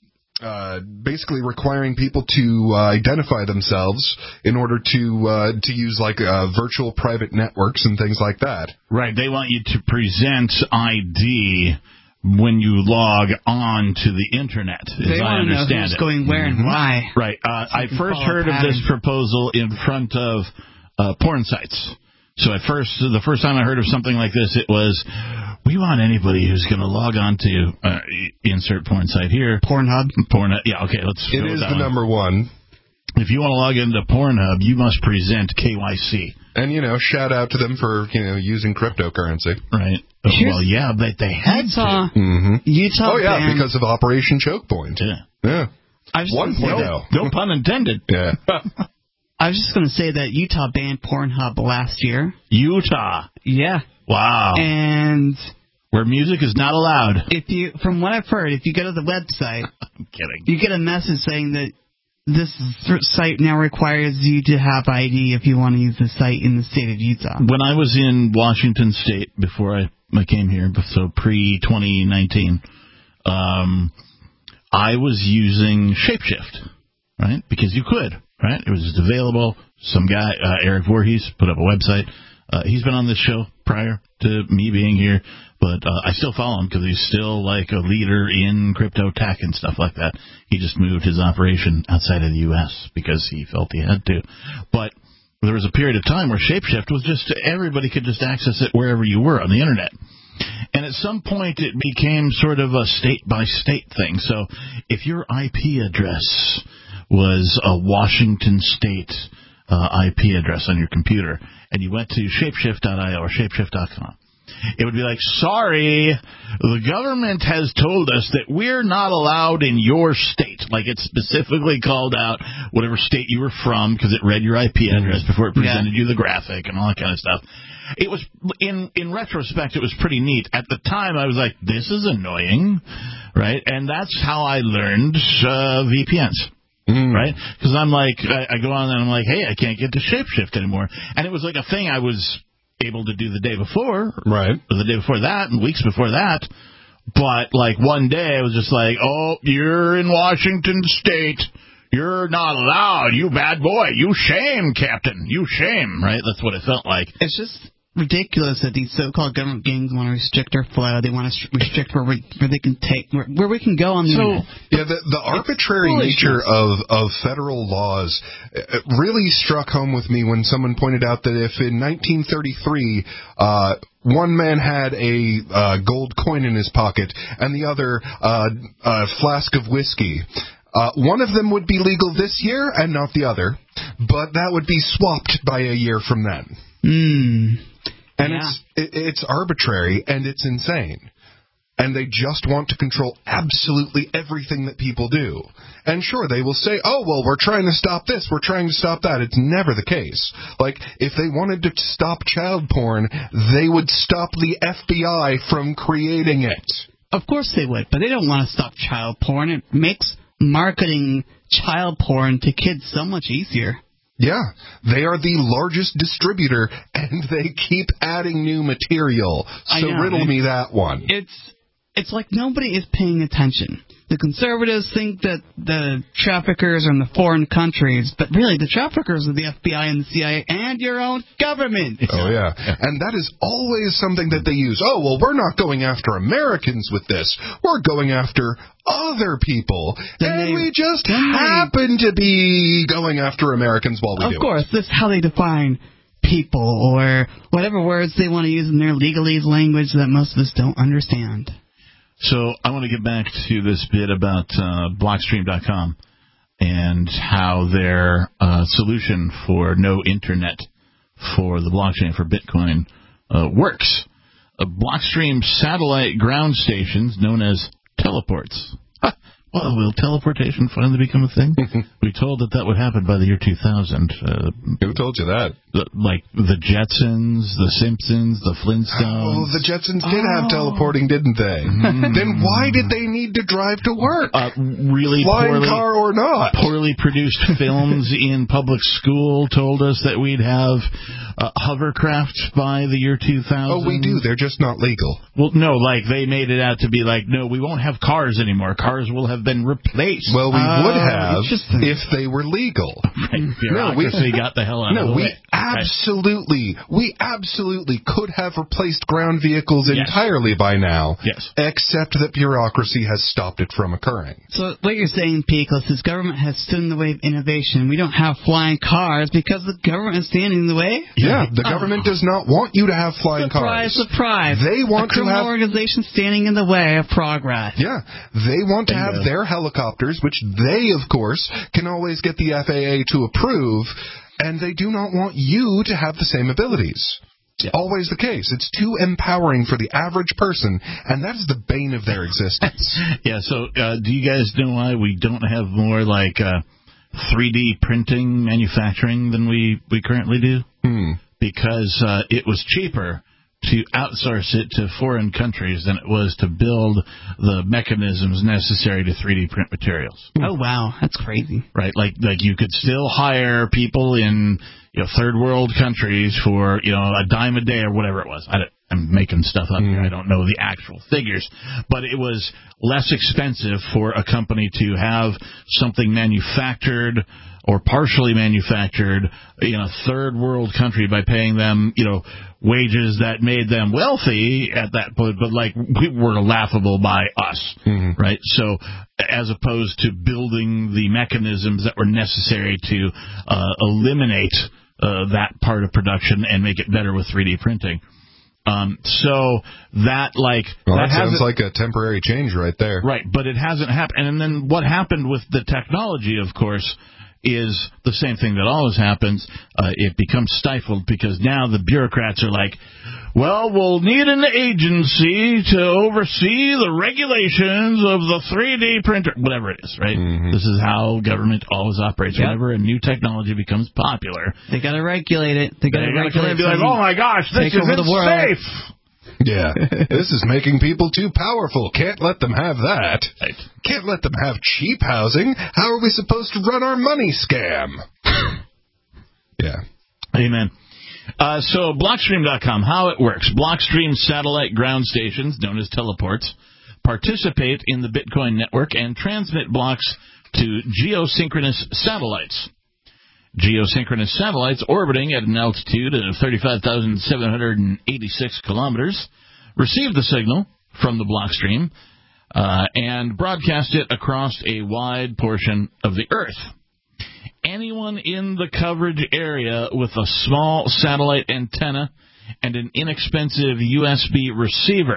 uh, basically requiring people to uh, identify themselves in order to uh, to use like uh, virtual private networks and things like that. Right. They want you to present I D when you log on to the internet, as they I want to know understand who's it. going where and Mhm. why. Right. Uh, So I you can first follow heard of this patterns. proposal in front of uh, porn sites. So at first, the first time I heard of something like this, it was, we want anybody who's going to log on to uh, insert porn site here. Pornhub. Porn. Yeah. Okay. Let's. It go with is that the one. number one. If you want to log into Pornhub, you must present K Y C. And, you know, shout out to them for, you know, using cryptocurrency. Right. Well, yeah, but they had Utah, to. Mm-hmm. Utah Oh, yeah, banned, because of Operation Choke Point. Yeah. Yeah. I was one just point gonna oh. No pun intended. Yeah. I was just going to say that Utah banned Pornhub last year. Utah. Yeah. Wow. And where music is not allowed. If you, from what I've heard, if you go to the website, I'm kidding. You get a message saying that this site now requires you to have I D if you want to use the site in the state of Utah. When I was in Washington State before I, I came here, so pre twenty nineteen, um, I was using Shapeshift, right? Because you could, right? It was just available. Some guy, uh, Eric Voorhees, put up a website. Uh, he's been on this show prior to me being here, but uh, I still follow him because he's still like a leader in crypto tech and stuff like that. He just moved his operation outside of the U S because he felt he had to. But there was a period of time where Shapeshift was just, everybody could just access it wherever you were on the internet. And at some point it became sort of a state-by-state thing. So if your I P address was a Washington State uh, I P address on your computer, and you went to shapeshift dot I O or shapeshift dot com, it would be like, sorry, the government has told us that we're not allowed in your state. Like, it specifically called out whatever state you were from because it read your I P address before it presented yeah. you the graphic and all that kind of stuff. It was, in in retrospect, it was pretty neat. At the time, I was like, this is annoying, right? And that's how I learned uh, V P Ns. Mm. Right? Because I'm like, I, I go on and I'm like, hey, I can't get to Shapeshift anymore. And it was like a thing I was able to do the day before. Right. Or the day before that and weeks before that. But, like, one day I was just like, oh, you're in Washington State. You're not allowed. You bad boy. You shame, Captain. You shame. Right? That's what it felt like. It's just ridiculous that these so-called government gangs want to restrict our flow. They want to restrict where we where they can take where, where we can go on the so, internet. Yeah, the, the arbitrary nature of, of federal laws really struck home with me when someone pointed out that if in nineteen thirty-three uh, one man had a uh, gold coin in his pocket and the other uh, a flask of whiskey, Uh, one of them would be legal this year and not the other, but that would be swapped by a year from then. Mm. And yeah. it's it, it's arbitrary and it's insane. And they just want to control absolutely everything that people do. And sure, they will say, oh, well, we're trying to stop this, we're trying to stop that. It's never the case. Like, if they wanted to stop child porn, they would stop the F B I from creating it. Of course they would, but they don't want to stop child porn. It makes marketing child porn to kids so much easier. Yeah, they are the largest distributor, and they keep adding new material. So riddle me that one. It's it's like nobody is paying attention. The conservatives think that the traffickers are in the foreign countries, but really the traffickers are the F B I and the C I A and your own government. Oh, yeah. And that is always something that they use. Oh, well, we're not going after Americans with this. We're going after other people. Then and they, we just happen they, to be going after Americans while we of do it. Of course, this is how they define people or whatever words they want to use in their legalese language that most of us don't understand. So I want to get back to this bit about uh, Blockstream dot com and how their uh, solution for no internet for the blockchain for Bitcoin uh, works. Uh, Blockstream satellite ground stations, known as teleports. Huh. Well, will teleportation finally become a thing? We told that that would happen by the year two thousand. Uh, Who told you that? The, like the Jetsons, the Simpsons, the Flintstones. Oh, the Jetsons did oh. have teleporting, didn't they? Mm. Then why did they need to drive to work? Uh, really Flying poorly, car or not? Poorly produced films in public school told us that we'd have uh, hovercraft by the year two thousand. Oh, we do. They're just not legal. Well, no, like they made it out to be like, no, we won't have cars anymore. Cars will have have been replaced. Well, we uh, would have if they were legal. Right. No, we got the hell out no, of the we way. absolutely, right. we absolutely could have replaced ground vehicles yes. entirely by now. Yes. Except that bureaucracy has stopped it from occurring. So what you're saying, Peakless, is government has stood in the way of innovation. We don't have flying cars because the government is standing in the way? Yeah, the government oh. does not want you to have flying surprise, cars. Surprise, surprise. They want a criminal to have organization standing in the way of progress. Yeah, they want to have their helicopters, which they, of course, can always get the F A A to approve, and they do not want you to have the same abilities. It's yeah. always the case. It's too empowering for the average person, and that is the bane of their existence. Yeah, so uh, do you guys know why we don't have more, like, uh, three D printing manufacturing than we, we currently do? Hmm. Because uh, it was cheaper to outsource it to foreign countries than it was to build the mechanisms necessary to three D print materials. Oh, wow. That's crazy. Right? Like like you could still hire people in you know third world countries for you know a dime a day or whatever it was. I don't, I'm making stuff up here. I don't know the actual figures. But it was less expensive for a company to have something manufactured or partially manufactured in a third world country by paying them, you know, wages that made them wealthy at that point, but like we were laughable by us, mm-hmm. right? So as opposed to building the mechanisms that were necessary to uh, eliminate uh, that part of production and make it better with three D printing. Um, so that like well, that, that sounds like a temporary change right there, right? But it hasn't happened. And then what happened with the technology, of course, is the same thing that always happens. Uh, it becomes stifled because now the bureaucrats are like, well, we'll need an agency to oversee the regulations of the three D printer, whatever it is, right? Mm-hmm. This is how government always operates. Yep. Whenever a new technology becomes popular, they got to regulate it. They got to come in and be like, oh my gosh, this isn't safe. Yeah, this is making people too powerful. Can't let them have that. Right. Can't let them have cheap housing. How are we supposed to run our money scam? Yeah. Amen. Uh, so, Blockstream dot com, how it works. Blockstream satellite ground stations, known as teleports, participate in the Bitcoin network and transmit blocks to geosynchronous satellites. Geosynchronous satellites orbiting at an altitude of thirty-five thousand seven hundred eighty-six kilometers receive the signal from the Blockstream uh, and broadcast it across a wide portion of the Earth. Anyone in the coverage area with a small satellite antenna and an inexpensive U S B receiver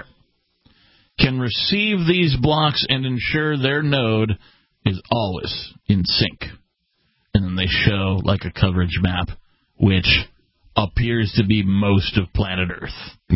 can receive these blocks and ensure their node is always in sync. And then they show like a coverage map, which appears to be most of planet Earth.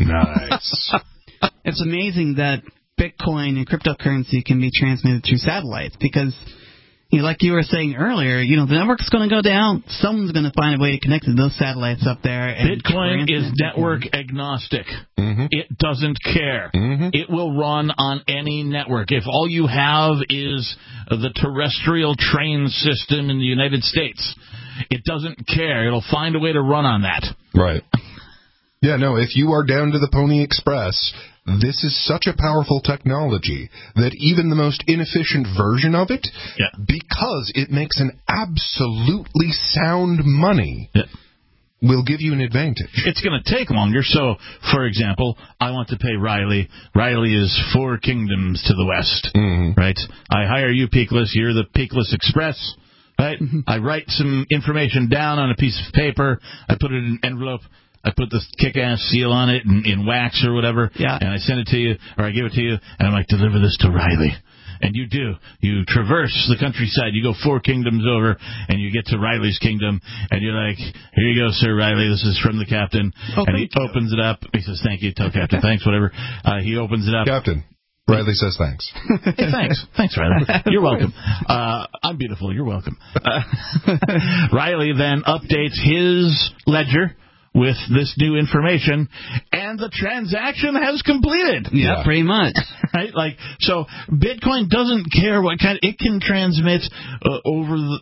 Nice. It's amazing that Bitcoin and cryptocurrency can be transmitted through satellites because, you know, like you were saying earlier, you know, the network's going to go down. Someone's going to find a way to connect to those satellites up there. And Bitcoin is network agnostic. Mm-hmm. It doesn't care. Mm-hmm. It will run on any network. If all you have is the terrestrial train system in the United States, it doesn't care. It'll find a way to run on that. Right. Yeah, no, if you are down to the Pony Express, this is such a powerful technology that even the most inefficient version of it, yeah. because it makes an absolutely sound money, yeah. will give you an advantage. It's going to take longer. So, for example, I want to pay Riley. Riley is four kingdoms to the west, mm-hmm. right? I hire you, Peakless. You're the Peakless Express, right? Mm-hmm. I write some information down on a piece of paper. I put it in an envelope. I put this kick-ass seal on it in, in wax or whatever, yeah. and I send it to you, or I give it to you, and I'm like, deliver this to Riley. And you do. You traverse the countryside. You go four kingdoms over, and you get to Riley's kingdom, and you're like, here you go, Sir Riley. This is from the captain. Oh, and he you. opens it up. He says, thank you. Tell Captain, thanks, whatever. Uh, he opens it up. Captain. Riley says thanks. Hey, thanks. Thanks, Riley. You're welcome. Uh, I'm beautiful. You're welcome. Uh, Riley then updates his ledger with this new information, and the transaction has completed. Yeah, yeah. Pretty much. Right? Like, so Bitcoin doesn't care what kind. It can transmit uh, over the, like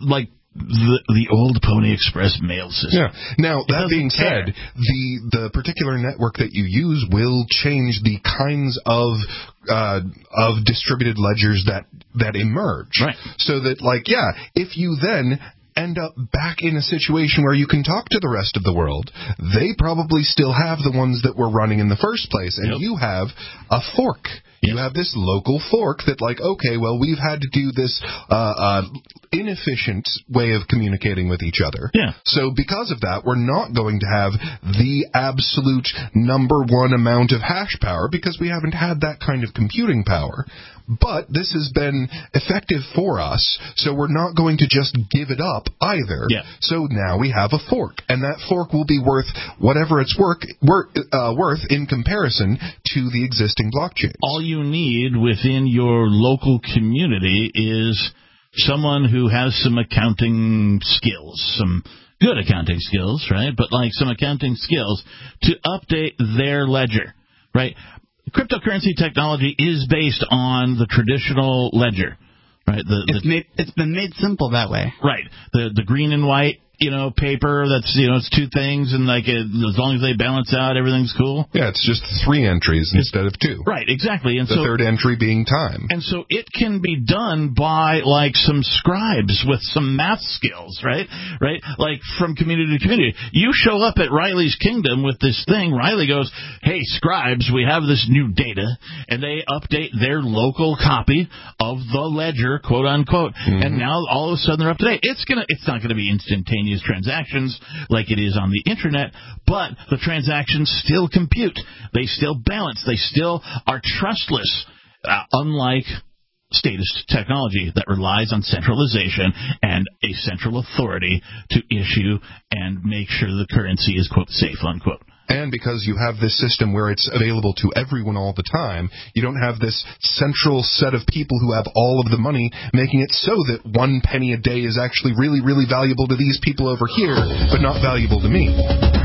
the, the old Pony Express mail system. Yeah. Now, that being care. said, the the particular network that you use will change the kinds of uh, of distributed ledgers that, that emerge. Right. So that, like, yeah, if you then end up back in a situation where you can talk to the rest of the world, they probably still have the ones that were running in the first place, and yep. you have a fork. You have this local fork that, like, okay, well, we've had to do this uh, uh, inefficient way of communicating with each other. Yeah. So because of that, we're not going to have the absolute number one amount of hash power because we haven't had that kind of computing power. But this has been effective for us, so we're not going to just give it up either. Yeah. So now we have a fork, and that fork will be worth whatever it's work, work, uh, worth in comparison to the existing blockchains. All you need within your local community is someone who has some accounting skills, some good accounting skills, right? But like some accounting skills to update their ledger, right? Cryptocurrency technology is based on the traditional ledger, right? The, the, it's, made, it's been made simple that way. Right. The the green and white, you know, paper that's, you know, it's two things, and like it, as long as they balance out, everything's cool. Yeah, it's just three entries instead of two. Right, exactly. And the so, third entry being time. And so it can be done by like some scribes with some math skills, right? Right? Like from community to community. You show up at Riley's Kingdom with this thing. Riley goes, "Hey, scribes, we have this new data," and they update their local copy of the ledger, quote unquote. Mm-hmm. And now all of a sudden they're up to date. It's gonna. It's not gonna be instantaneous transactions like it is on the internet, but the transactions still compute. They still balance. They still are trustless, uh, unlike statist technology that relies on centralization and a central authority to issue and make sure the currency is, quote, safe, unquote. And because you have this system where it's available to everyone all the time, you don't have this central set of people who have all of the money, making it so that one penny a day is actually really, really valuable to these people over here, but not valuable to me.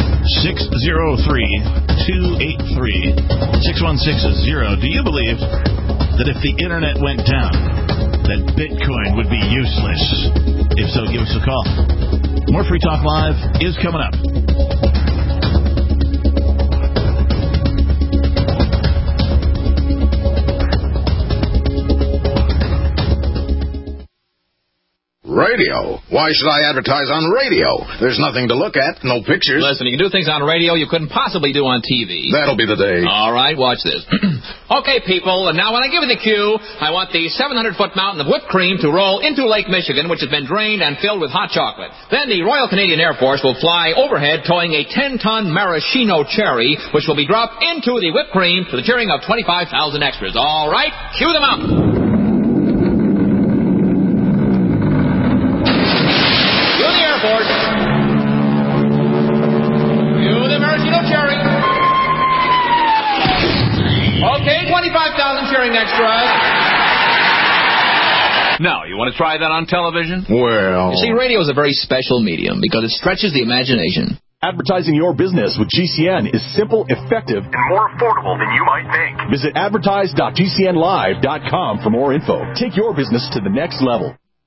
six zero three, two eight three, six one six zero. Do you believe that if the internet went down, that Bitcoin would be useless? If so, give us a call. More Free Talk Live is coming up. Radio? Why should I advertise on radio? There's nothing to look at, no pictures. Listen, you can do things on radio you couldn't possibly do on T V. That'll be the day. All right, watch this. Okay, people, and now when I give you the cue, I want the seven hundred foot mountain of whipped cream to roll into Lake Michigan, which has been drained and filled with hot chocolate. Then the Royal Canadian Air Force will fly overhead towing a ten ton maraschino cherry, which will be dropped into the whipped cream to the cheering of twenty-five thousand extras. All right, cue the mountain. Force. You the maraschino cherry. Okay, twenty-five thousand cheering extras. Now, you want to try that on television? Well... You see, radio is a very special medium because it stretches the imagination. Advertising your business with G C N is simple, effective, and more affordable than you might think. Visit advertise dot G C N live dot com for more info. Take your business to the next level.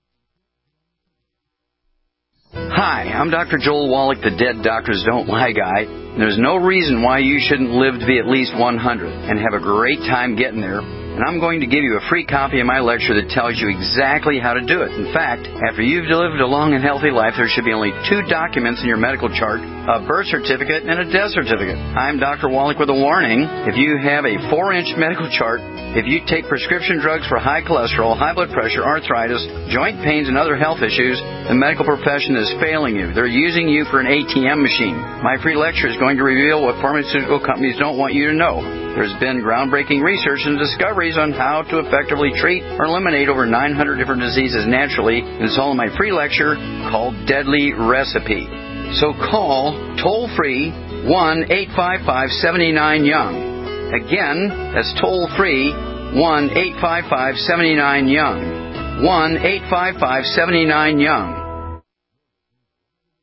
Hi, I'm Doctor Joel Wallach, the Dead Doctors Don't Lie guy. There's no reason why you shouldn't live to be at least one hundred and have a great time getting there. And I'm going to give you a free copy of my lecture that tells you exactly how to do it. In fact, after you've lived a long and healthy life, there should be only two documents in your medical chart, a birth certificate and a death certificate. I'm Doctor Wallach with a warning. If you have a four inch medical chart, if you take prescription drugs for high cholesterol, high blood pressure, arthritis, joint pains, and other health issues, the medical profession is failing you. They're using you for an A T M machine. My free lecture is going to reveal what pharmaceutical companies don't want you to know. There's been groundbreaking research and discoveries on how to effectively treat or eliminate over nine hundred different diseases naturally, and it's all in my free lecture called Deadly Recipe. So call toll-free one eight five five, seven nine, young. Again, that's toll-free one eight five five, seven nine, young. one eight five five, seven nine, young.